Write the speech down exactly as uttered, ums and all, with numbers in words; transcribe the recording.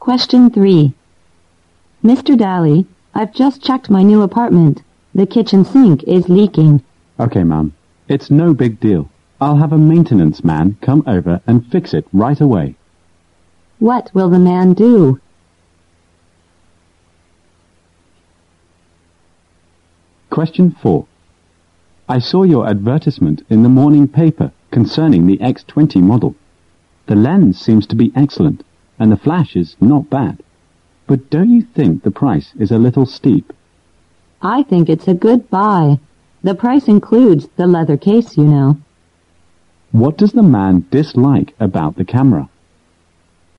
Question three. Mister Daly, I've just checked my new apartment. The kitchen sink is leaking. Okay, Mum. It's no big deal. I'll have a maintenance man come over and fix it right away. What will the man do? Question four. I saw your advertisement in the morning paper concerning the X twenty model. The lens seems to be excellent, and the flash is not bad. But don't you think the price is a little steep? I think it's a good buy. The price includes the leather case, you know. What does the man dislike about the camera?